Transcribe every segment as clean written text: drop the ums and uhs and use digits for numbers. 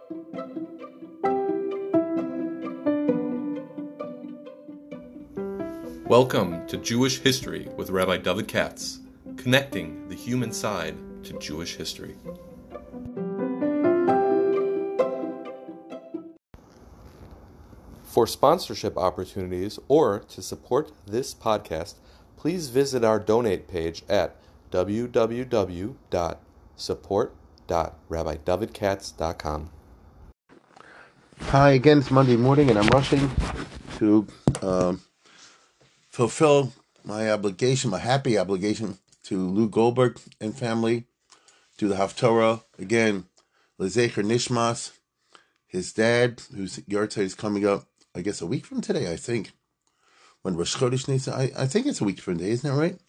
Welcome to Jewish History with Rabbi David Katz, connecting the human side to Jewish history. For sponsorship opportunities or to support this podcast, please visit our donate page at www.support.rabbidavidkatz.com. Hi, again, it's Monday morning, and I'm rushing to fulfill my obligation, my happy obligation, to Lou Goldberg and family, to the Haftorah. Again, Lezecher Nishmas, his dad, whose Yartzeit is coming up, I guess, a week from today, I think. When Rosh Chodesh Nisan, I think it's a week from today, isn't that right?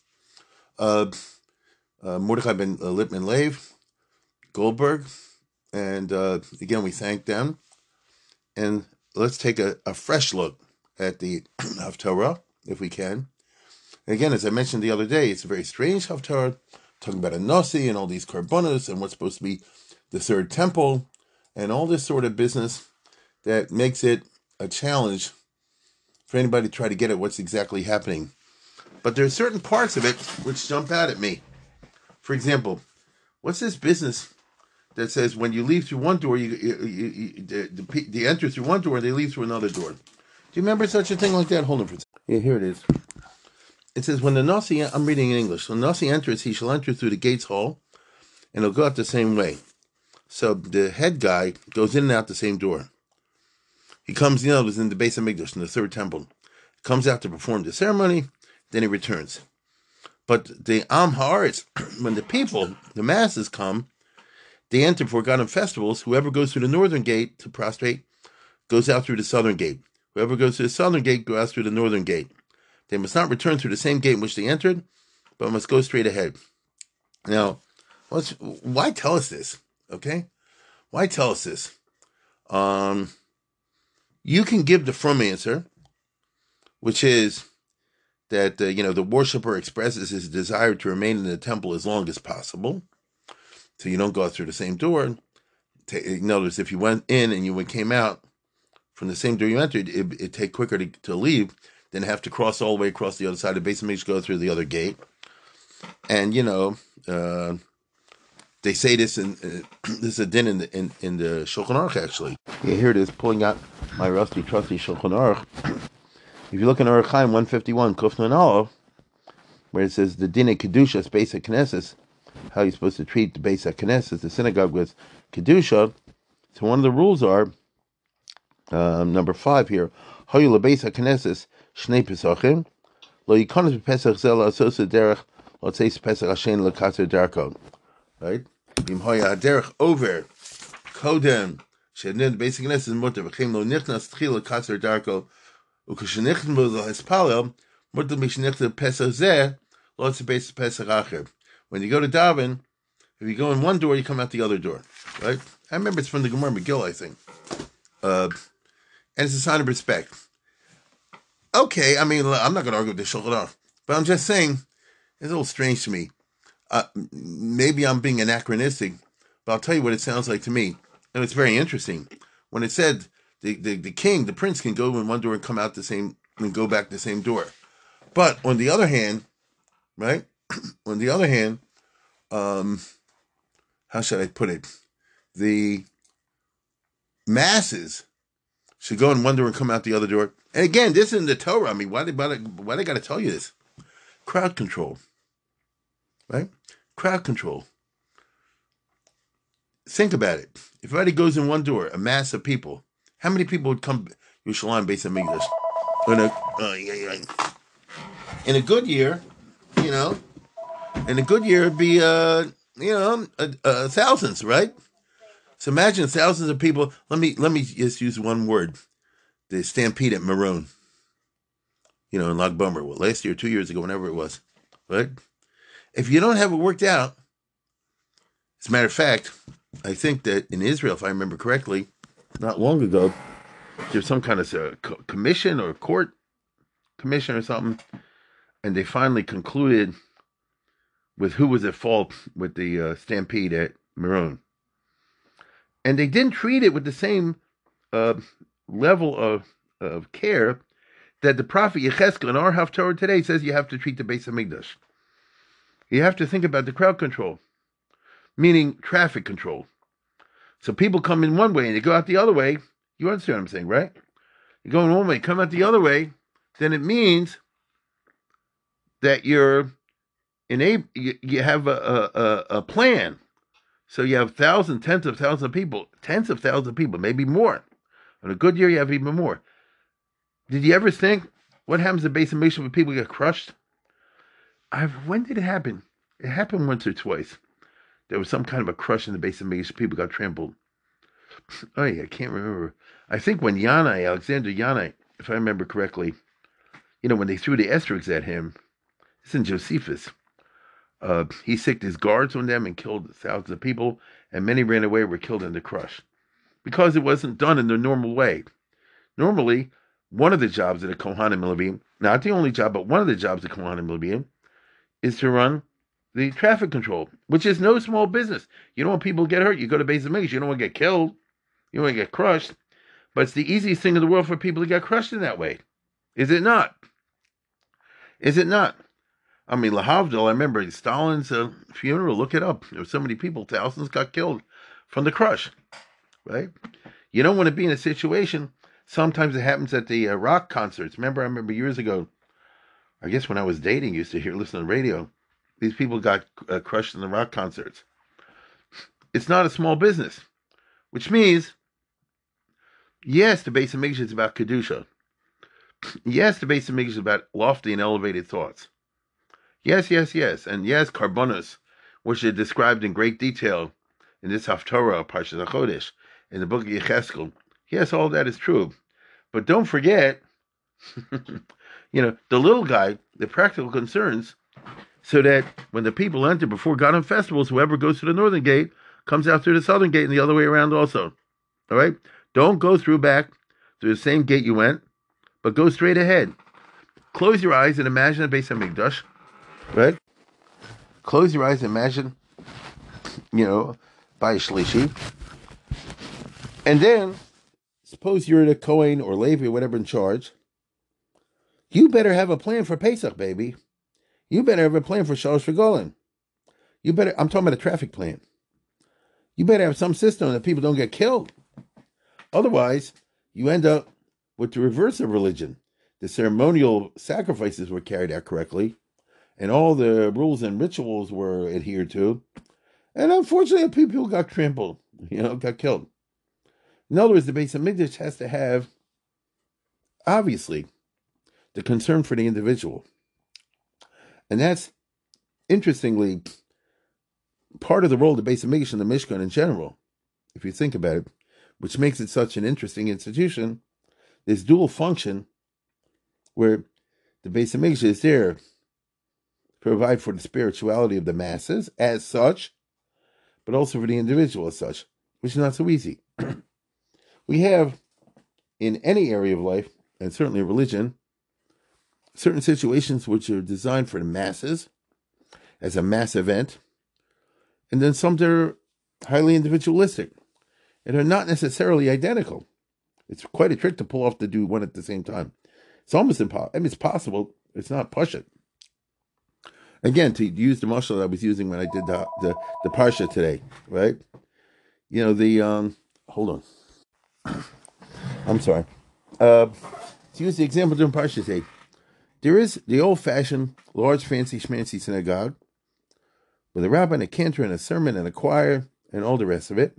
Mordechai ben Lipman Lev, Goldberg, and again, we thank them. And let's take a fresh look at the Haftorah, if we can. And again, as I mentioned the other day, it's a very strange Haftorah, talking about a Nasi and all these korbanos and what's supposed to be the third temple and all this sort of business that makes it a challenge for anybody to try to get at what's exactly happening. But there are certain parts of it which jump out at me. For example, what's this business that says when you leave through one door, they enter through one door and they leave through another door? Do you remember such a thing like that? Hold on for a second. Yeah, here it is. It says, when the Nasi, I'm reading in English, when the Nasi enters, he shall enter through the gates hall, and he'll go out the same way. So the head guy goes in and out the same door. He comes, it was in the Beis HaMikdash, in the third temple. He comes out to perform the ceremony, then he returns. But the Am Haaretz, when the people, the masses come, they enter for God and festivals. Whoever goes through the northern gate to prostrate goes out through the southern gate. Whoever goes through the southern gate goes out through the northern gate. They must not return through the same gate in which they entered, but must go straight ahead. Now, why tell us this? Okay, why tell us this? You can give the frum answer, which is that the worshiper expresses his desire to remain in the temple as long as possible, so you don't go out through the same door. Notice if you went in and you came out from the same door you entered, it'd take quicker to leave than have to cross all the way across the other side of the Beis HaMikdash, go through the other gate. And they say this, and this is a din in the Shulchan Aruch, actually. Yeah, here it is, pulling out my rusty, trusty Shulchan Aruch. If you look in Orach Chaim 151, Kuf Nun Aleph, where it says the din of Kedusha, Beis HaKnesses, how you're supposed to treat the Beis HaKnesses, the synagogue, with Kedusha. So one of the rules are, number 5 here, Hoyu LeBeis HaKnesses Shnei Pesachim, Lo Yikonos B'Pesach Zel La'asos Derech L'Tzeis Pesach Hashem L'Katzer Darko. Right? Im Hoya Derech Over Kodem Shednei Beis HaKnesses Mutter V'Chem Lo Nichnas Tchil L'Katzer Darko Ukashenichn Bo L'Hispalel Mutter Mishnichta Pesach Zeh L'Tzeis Beis Pesach Acher. When you go to daven, if you go in one door, you come out the other door. Right? I remember it's from the Gemara Megillah, I think. And it's a sign of respect. Okay, I mean, I'm not going to argue with the Shulchan Aruch, but I'm just saying, it's a little strange to me. Maybe I'm being anachronistic, but I'll tell you what it sounds like to me. And it's very interesting. When it said the king, the prince, can go in one door and come out the same, and go back the same door. But on the other hand, right? On the other hand, how should I put it? The masses should go in one door and come out the other door. And again, this is in the Torah. I mean, why they got to tell you this? Crowd control, right? Crowd control. Think about it. If everybody goes in one door, a mass of people, how many people would come Yerushalayim Beis HaMikdash? In a good year, it'd be thousands, right? So imagine thousands of people. Let me just use one word: the stampede at Meron. In Lag B'Omer, last year, 2 years ago, whenever it was, right? If you don't have it worked out, as a matter of fact, I think that in Israel, if I remember correctly, not long ago, there's some kind of commission or court commission or something, and they finally concluded with who was at fault with the stampede at Meron. And they didn't treat it with the same level of care that the prophet Yechezkel in our Haftarah today says you have to treat the Beis Hamikdash. You have to think about the crowd control, meaning traffic control. So people come in one way and they go out the other way. You understand what I'm saying, right? You go in one way, come out the other way, then it means that you have a plan. So you have tens of thousands of people, maybe more. On a good year, you have even more. Did you ever think what happens to Beis Hamikdash when people get crushed? When did it happen? It happened once or twice. There was some kind of a crush in the Beis Hamikdash. People got trampled. Oh yeah, I can't remember. I think when Alexander Yanai, if I remember correctly, when they threw the estrigs at him, it's in Josephus. He sicked his guards on them and killed thousands of people, and many ran away, were killed in the crush. Because it wasn't done in the normal way. Normally, one of the jobs of the Kohanim Levim, not the only job, but one of the jobs of Kohanim Levim, is to run the traffic control, which is no small business. You don't want people to get hurt. You go to Beis Hamikdash, you don't want to get killed. You don't want to get crushed. But it's the easiest thing in the world for people to get crushed in that way. Is it not? Is it not? I mean, Lahavdil, I remember Stalin's funeral, look it up. There were so many people, thousands got killed from the crush, right? You don't want to be in a situation, sometimes it happens at the rock concerts. I remember years ago, I guess when I was dating, used to listen to the radio. These people got crushed in the rock concerts. It's not a small business, which means, yes, the Beis Hamikdash is about Kedusha. Yes, the Beis Hamikdash is about lofty and elevated thoughts. Yes. And yes, Karbonos, which are described in great detail in this Haftarah, Parshas HaChodesh, in the book of Yechezkel. Yes, all that is true. But don't forget, the little guy, the practical concerns, so that when the people enter before Gadol festivals, whoever goes through the northern gate comes out through the southern gate and the other way around also. All right? Don't go through the same gate you went, but go straight ahead. Close your eyes and imagine a Beis Hamikdash, right? Close your eyes and imagine, by Shlishi. And then, suppose you're the Kohen or Levi or whatever in charge. You better have a plan for Pesach, baby. You better have a plan for Shalosh V'Golan. I'm talking about a traffic plan. You better have some system that people don't get killed. Otherwise, you end up with the reverse of religion. The ceremonial sacrifices were carried out correctly, and all the rules and rituals were adhered to. And unfortunately, people got trampled, got killed. In other words, the Beis Hamikdash has to have, obviously, the concern for the individual. And that's, interestingly, part of the role of the Beis Hamikdash and the Mishkan in general, if you think about it, which makes it such an interesting institution. This dual function where the Beis Hamikdash is there to provide for the spirituality of the masses as such, but also for the individual as such, which is not so easy. We have, in any area of life, and certainly religion, certain situations which are designed for the masses as a mass event, and then some that are highly individualistic and are not necessarily identical. It's quite a trick to pull off to do one at the same time. It's almost impossible. It's possible. It's not push-it. Again, to use the mashal that I was using when I did the parsha today, right? Hold on. I'm sorry. To use the example during parsha today, there is the old-fashioned, large, fancy, schmancy synagogue with a rabbi and a cantor and a sermon and a choir and all the rest of it,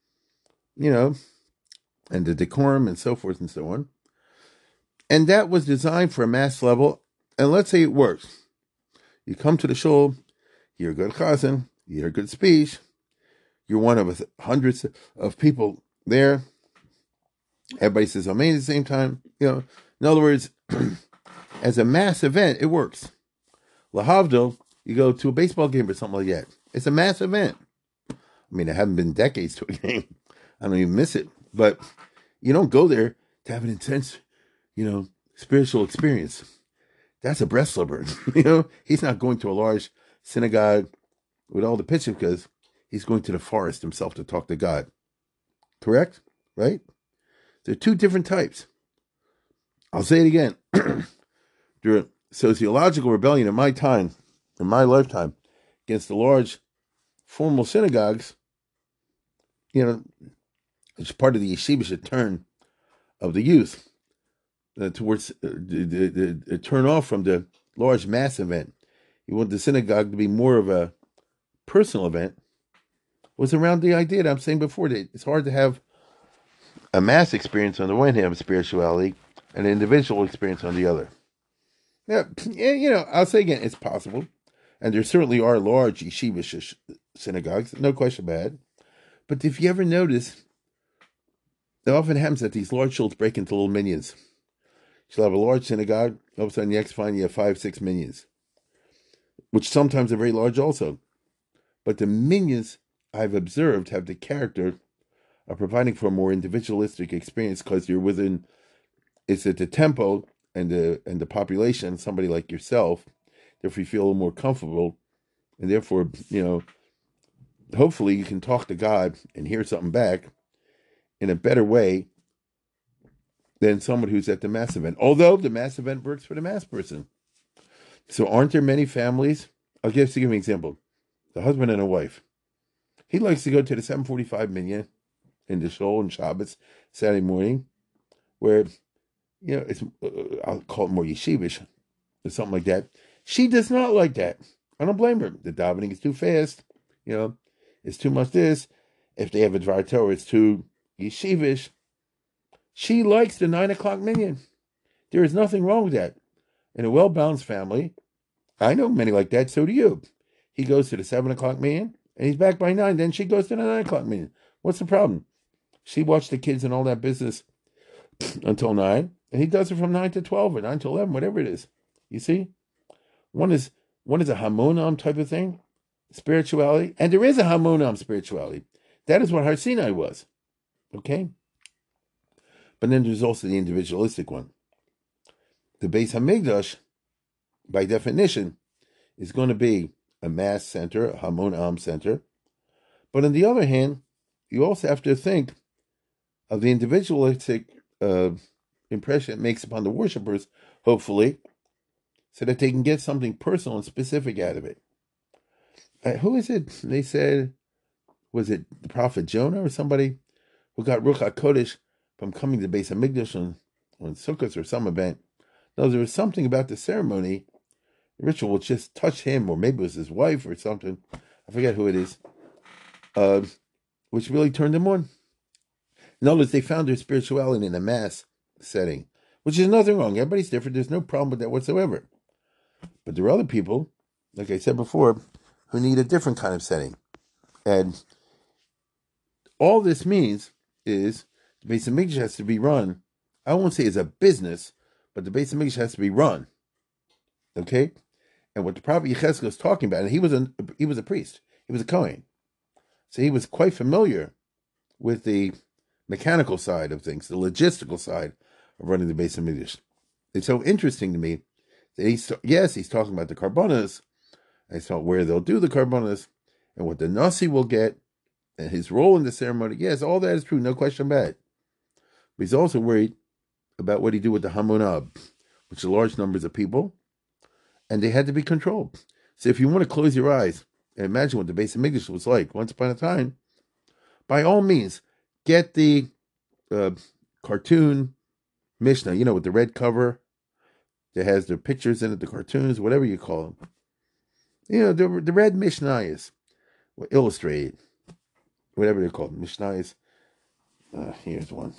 and the decorum and so forth and so on. And that was designed for a mass level. And let's say it works. You come to the shul, you're a good chazan, you hear a good speech, you're one of hundreds of people there. Everybody says amen at the same time. In other words, as a mass event, it works. Lahavdil, you go to a baseball game or something like that. It's a mass event. I mean, I haven't been decades to a game. I don't even miss it. But you don't go there to have an intense, spiritual experience. That's a Breslover. He's not going to a large synagogue with all the pitching because he's going to the forest himself to talk to God. Correct? Right? There are two different types. I'll say it again. During sociological rebellion in my time, in my lifetime, against the large formal synagogues, it's part of the yeshivish turn of the youth towards the turn off from the large mass event. You want the synagogue to be more of a personal event. Was around the idea that I'm saying before that it's hard to have a mass experience on the one hand of spirituality and an individual experience on the other. Yeah, I'll say again, it's possible. And there certainly are large yeshivish synagogues, no question about it. But if you ever notice, it often happens that these large shuls break into little minions. You'll have a large synagogue, all of a sudden you find you have 5, 6 minions, which sometimes are very large also. But the minions I've observed have the character of providing for a more individualistic experience because you're within, it's at the tempo and the population, somebody like yourself, therefore you feel a little more comfortable, and therefore, hopefully you can talk to God and hear something back in a better way than someone who's at the mass event. Although the mass event works for the mass person. So aren't there many families? I'll give you an example. The husband and a wife. He likes to go to the 7:45 minyan in the shul on Shabbos, Saturday morning, where, it's I'll call it more yeshivish or something like that. She does not like that. I don't blame her. The davening is too fast. It's too much this. If they have a Dvar Torah, it's too yeshivish. She likes the 9 o'clock minyan. There is nothing wrong with that. In a well-balanced family, I know many like that, so do you. He goes to the 7 o'clock minyan, and he's back by 9. Then she goes to the 9 o'clock minyan. What's the problem? She watched the kids and all that business until 9, and he does it from 9 to 12 or 9 to 11, whatever it is. You see? One is a Hamonam type of thing, spirituality, and there is a Hamonam spirituality. That is what Har Sinai was. Okay? But then there's also the individualistic one. The Beis Hamikdash, by definition, is going to be a mass center, a Hamonam center. But on the other hand, you also have to think of the individualistic impression it makes upon the worshipers, hopefully, so that they can get something personal and specific out of it. Who is it? They said, was it the prophet Jonah or somebody who got Ruach HaKodesh from coming to Beis Hamikdash on Sukkot or some event? No, there was something about the ceremony, the ritual, which just touched him, or maybe it was his wife or something. I forget who it is, which really turned him on. In other words, they found their spirituality in a mass setting, which is nothing wrong. Everybody's different. There's no problem with that whatsoever. But there are other people, like I said before, who need a different kind of setting. And all this means is the Beis Hamikdash has to be run, I won't say as a business, but the Beis Hamikdash has to be run. Okay? And what the prophet Yechezkel is talking about, and he was a priest, he was a Kohen. So he was quite familiar with the mechanical side of things, the logistical side of running the Beis Hamikdash. It's so interesting to me that he's talking about the karbonos, and he's talking where they'll do the karbonos, and what the Nasi will get, and his role in the ceremony. Yes, all that is true, no question about it. But he's also worried about what he do with the Hamonab, which are large numbers of people, and they had to be controlled. So if you want to close your eyes and imagine what the Beis Hamikdash was like once upon a time, by all means, get the cartoon Mishnah, with the red cover that has their pictures in it, the cartoons, whatever you call them. The red Mishnayos, illustrated, whatever they're called, Mishnayos. Here's one.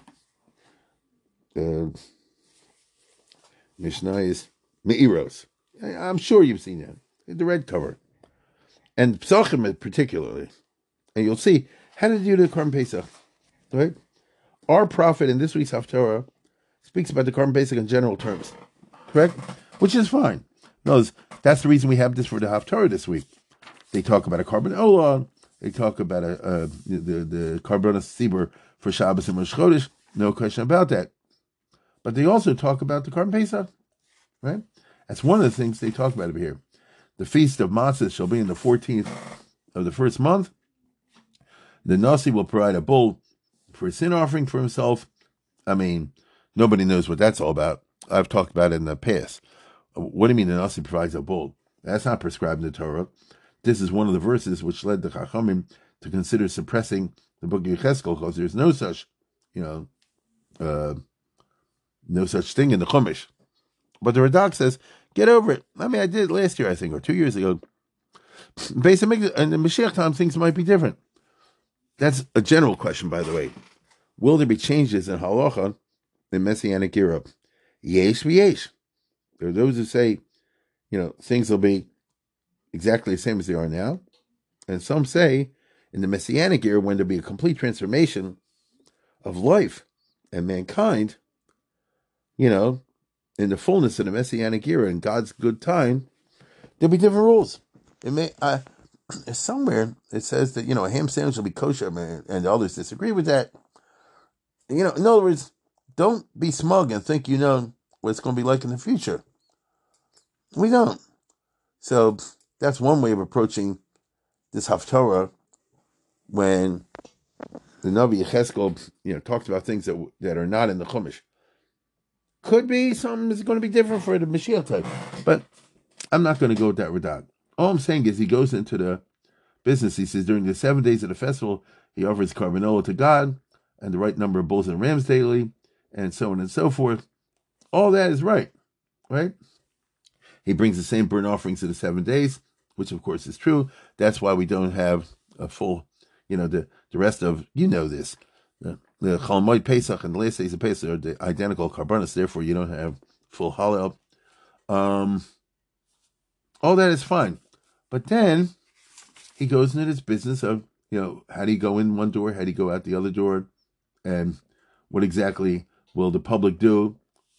Mishnayos Me'iros. I'm sure you've seen that. The red cover. And Psachim particularly. And you'll see how to do the Korban Pesach. Right? Our prophet in this week's Haftarah speaks about the Korban Pesach in general terms. Correct? Which is fine. No, that's the reason we have this for the Haftarah this week. They talk about a Korban Olah. They talk about the Karbonos Tzibur for Shabbos and Rosh Chodesh. No question about that. But they also talk about the Korban Pesach. Right? That's one of the things they talk about over here. The Feast of Matzahs shall be in the 14th of the first month. The Nasi will provide a bull for a sin offering for himself, I mean, nobody knows what that's all about. I've talked about it in the past. What do you mean an Nasi provides a bull? That's not prescribed in the Torah. This is one of the verses which led the Chachamim to consider suppressing the book of Yechezkel, because there's no such, no such thing in the Chumash. But the Radak says, get over it. I mean, I did it last year, I think, or 2 years ago. Based on and the Mashiach time, things might be different. That's a general question, by the way. Will there be changes in halacha in Messianic Europe? Yesh v'yesh. There are those who say, things will be exactly the same as they are now. And some say, in the Messianic era, when there'll be a complete transformation of life and mankind, in the fullness of the Messianic era, in God's good time, there'll be different rules. It may somewhere it says that a ham sandwich will be kosher, and others disagree with that. In other words, don't be smug and think you know what it's going to be like in the future. We don't. So that's one way of approaching this Haftorah when the Navi Yechezkel, talked about things that are not in the Chumash. Could be something is going to be different for the Mashiach type, but I'm not going to go with that Radak. All I'm saying is he goes into the business. He says during the 7 days of the festival, he offers carbanola to God and the right number of bulls and rams daily, and so on and so forth. All that is right? He brings the same burnt offerings to the 7 days, which of course is true. That's why we don't have a full, the rest of, this. The Chol Hamoed Pesach and the last days of Pesach are the identical carbonos, therefore you don't have full Hallel. All that is fine. But then he goes into this business of, how do you go in one door, how do you go out the other door, and what exactly will the public do?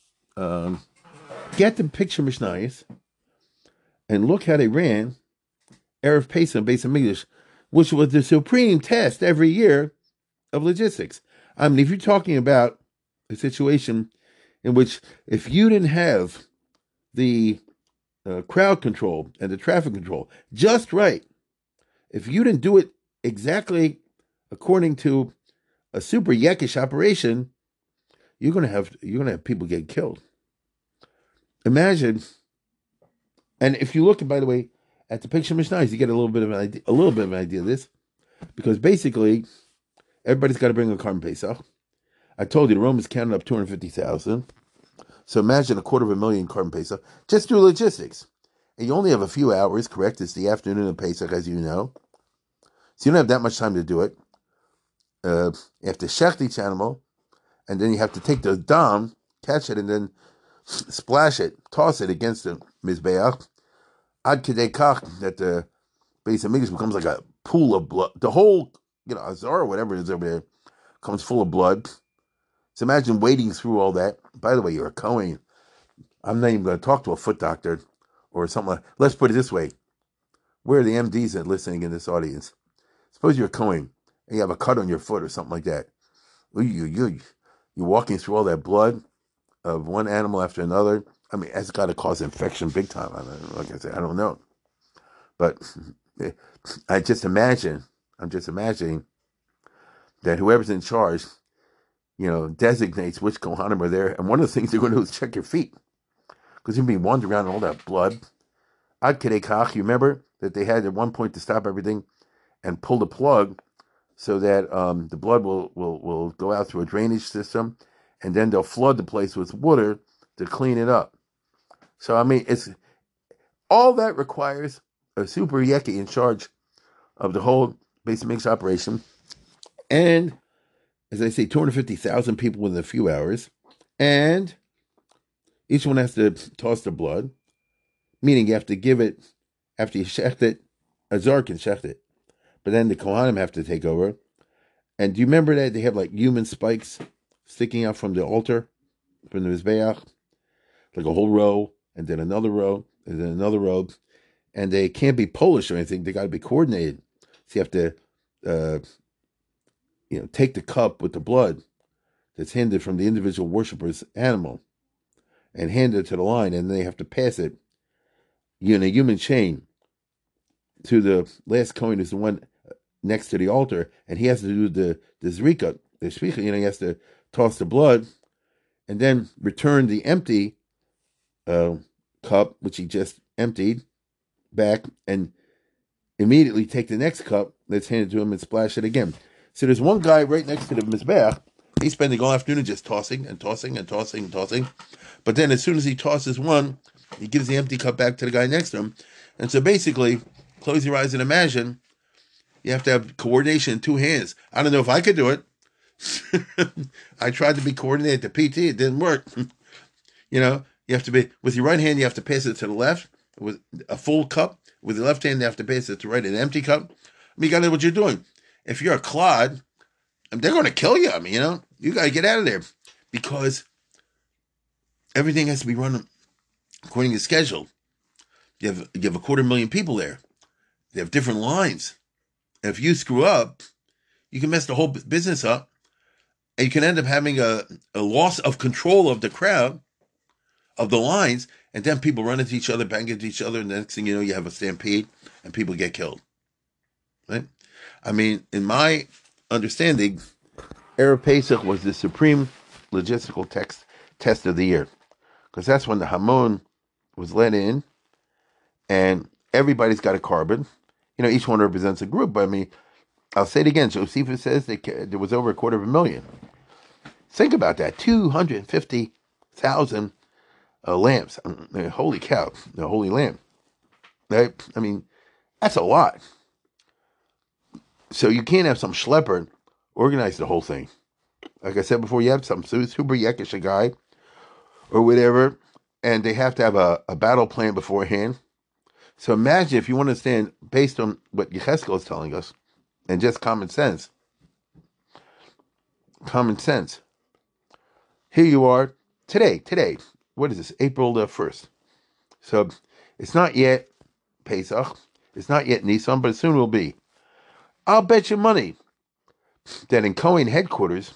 Get the picture Mishnayos and look how they ran Erev Pesach and Beis HaMikdash, which was the supreme test every year of logistics. I mean, if you're talking about a situation in which if you didn't have the crowd control and the traffic control just right, if you didn't do it exactly according to a super Yekish operation, you're gonna have people get killed. Imagine, and if you look, by the way, at the picture Mishnayos, you get a little bit of an idea of this, because basically everybody's got to bring a Karban Pesach. I told you the Romans counted up 250,000. So imagine 250,000 Karban Pesach. Just do logistics. And you only have a few hours, correct? It's the afternoon of Pesach, as you know. So you don't have that much time to do it. You have to shecht each animal, and then you have to take the dam, catch it, and then splash it, toss it against the Mizbeach. Ad kedei kach, that the Beis HaMikdash becomes like a pool of blood. The whole, azar or whatever it is over there, comes full of blood. So imagine wading through all that. By the way, you're a Kohen. I'm not even going to talk to a foot doctor or something like. Let's put it this way. Where are the MDs that are listening in this audience? Suppose you're a Kohen and you have a cut on your foot or something like that. You're walking through all that blood of one animal after another. I mean, that's got to cause infection big time. Like I said, I don't know. But I'm just imagining that whoever's in charge, designates which Kohanim are there. And one of the things they're going to do is check your feet, because you'll be wandering around in all that blood. Ad kedei kach, you remember that they had at one point to stop everything and pull the plug so that the blood will go out through a drainage system, and then they'll flood the place with water to clean it up. So, I mean, it's all that requires a super yeki in charge of the whole Beis HaMikdash operation. And, as I say, 250,000 people within a few hours. And each one has to toss the blood, meaning you have to give it, after you shecht it, a Zar can shecht it. But then the Kohanim have to take over. And do you remember that they have like human spikes sticking out from the altar, from the Mizbeach? Like a whole row, and then another row, and then another row. And they can't be Polish or anything. They got to be coordinated. So you have to, take the cup with the blood that's handed from the individual worshiper's animal and hand it to the line, and they have to pass it in a human chain to the last Kohen, is the one next to the altar, and he has to do the zrika, shvicha, he has to toss the blood and then return the empty cup, which he just emptied, back, and immediately take the next cup that's handed to him and splash it again. So there's one guy right next to the mizbeach. He's spending all afternoon just tossing and tossing and tossing and tossing. But then as soon as he tosses one, he gives the empty cup back to the guy next to him. And so basically, close your eyes and imagine you have to have coordination in two hands. I don't know if I could do it. I tried to be coordinated at the PT. It didn't work. You have to be, with your right hand, you have to pass it to the left with a full cup. With the left hand, you have to pass it to right, an empty cup. You got to know what you're doing. If you're a clod, they're going to kill you. You got to get out of there because everything has to be run according to schedule. You have 250,000 people there. They have different lines. And if you screw up, you can mess the whole business up. And you can end up having a loss of control of the crowd, of the lines, and then people run into each other, bang into each other, and the next thing you know, you have a stampede, and people get killed. Right? In my understanding, Erev Pesach was the supreme logistical test of the year. Because that's when the Hamon was let in, and everybody's got a carbon. Each one represents a group, but I'll say it again. Josephus says there was over 250,000. Think about that, 250,000 lambs. Holy cow, the Holy Lamb. Right? That's a lot. So you can't have some schlepper organize the whole thing. Like I said before, you have some super yekish guy or whatever, and they have to have a battle plan beforehand. So imagine if you want to stand based on what Yecheskel is telling us, and just common sense. Common sense. Here you are today. What is this? April the 1st. So it's not yet Pesach. It's not yet Nisan, but it soon will be. I'll bet you money that in Cohen headquarters,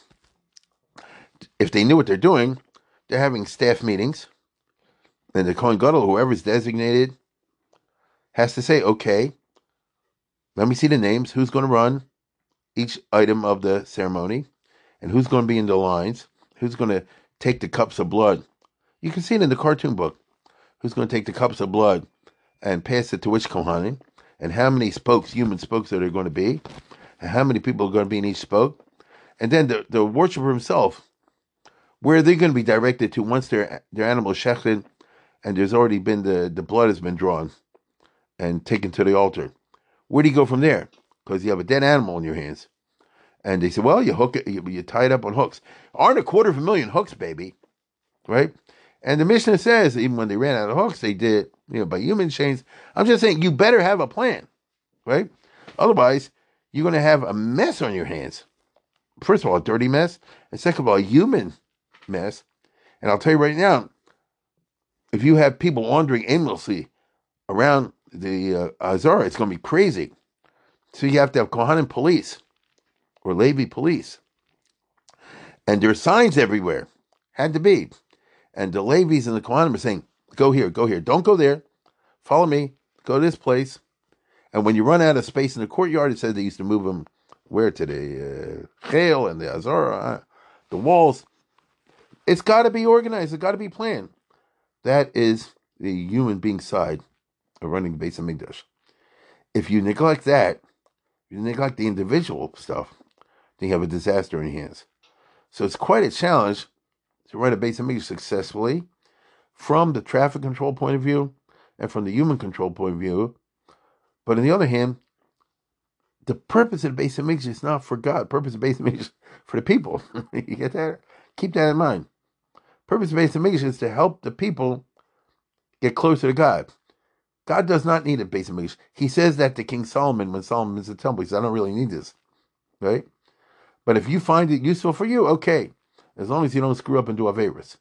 if they knew what they're doing, they're having staff meetings, and the Kohen Gadol, whoever's designated, has to say, okay, let me see the names, who's going to run each item of the ceremony, and who's going to be in the lines, who's going to take the cups of blood. You can see it in the cartoon book. Who's going to take the cups of blood and pass it to which Kohanim, and how many human spokes are there going to be, and how many people are going to be in each spoke. And then the worshiper himself, where they're going to be directed to once their animal is shechted, and there's already been the blood has been drawn and taken to the altar. Where do you go from there? Because you have a dead animal in your hands. And they say, well, you hook it, you tie it up on hooks. Aren't 250,000 hooks, baby, right? And the Mishnah says, even when they ran out of hooks, they did, by human chains. I'm just saying, you better have a plan, right? Otherwise, you're going to have a mess on your hands. First of all, a dirty mess, and second of all, a human mess. And I'll tell you right now, if you have people wandering aimlessly around the Azara, it's going to be crazy. So you have to have Kohanim police or Levi police. And there are signs everywhere. Had to be. And the Levis and the Kohanim are saying, go here. Don't go there. Follow me. Go to this place. And when you run out of space in the courtyard, it said they used to move them where to the Chel and the Azara, the walls. It's got to be organized. It's got to be planned. That is the human being side of running the Beis Hamikdash. If you neglect that, you neglect the individual stuff, then you have a disaster in your hands. So it's quite a challenge to run a Beis Hamikdash successfully from the traffic control point of view and from the human control point of view. But on the other hand, the purpose of the Beis Hamikdash is not for God. The purpose of the Beis Hamikdash is for the people. You get that? Keep that in mind. The purpose of the Beis Hamikdash is to help the people get closer to God. God does not need a Beis Hamikdash. He says that to King Solomon when Solomon is the temple. He says, I don't really need this. Right? But if you find it useful for you, okay. As long as you don't screw up and do Averis.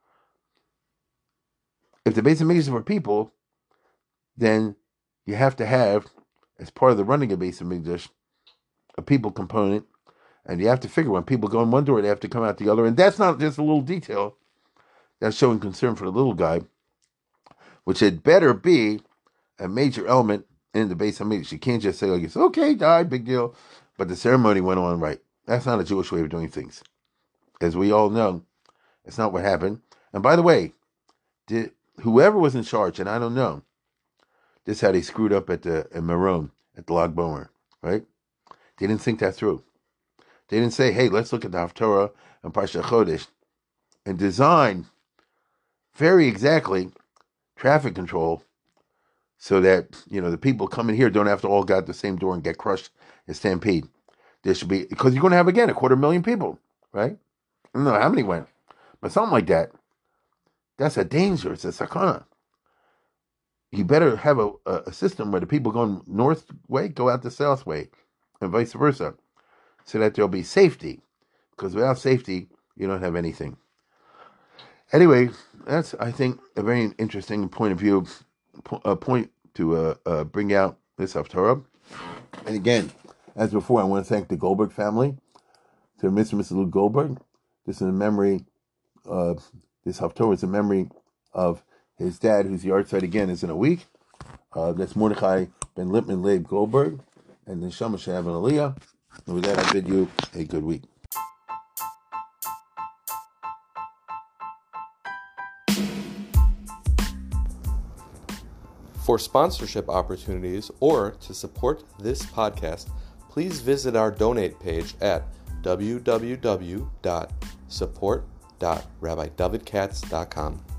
If the Beis Hamikdash is for people, then you have to have, as part of the running of Beis Hamikdash, a people component. And you have to figure when people go in one door, they have to come out the other. And that's not just a little detail. That's showing concern for the little guy, which had better be a major element in the Beis Hamikdash. You can't just say, like, it's okay, died, big deal. But the ceremony went on right. That's not a Jewish way of doing things. As we all know, it's not what happened. And by the way, whoever was in charge, and I don't know, this is how they screwed up at Meron, at the Lag Bomer, right? They didn't think that through. They didn't say, hey, let's look at the Haftorah and Parsha Chodesh and design very exactly traffic control so that, the people coming here don't have to all go out the same door and get crushed in stampede. There should be, because you're going to have, again, 250,000 people, right? I don't know how many went, but something like that. That's a danger. It's a sakana. You better have a system where the people going north way go out the south way and vice versa so that there'll be safety, because without safety, you don't have anything. Anyway, that's, I think, a very interesting point of view, point to bring out this Haftarah. And again, as before, I want to thank the Goldberg family, to Mr. and Mrs. Luke Goldberg. This is in memory of, this Haftarah is in memory of his dad, whose yard site again is in a week. That's Mordechai ben Lippman Leib Goldberg, and the Neshama should have an Aliyah. And with that, I bid you a good week. For sponsorship opportunities or to support this podcast, please visit our donate page at www.support.rabbidavidkatz.com.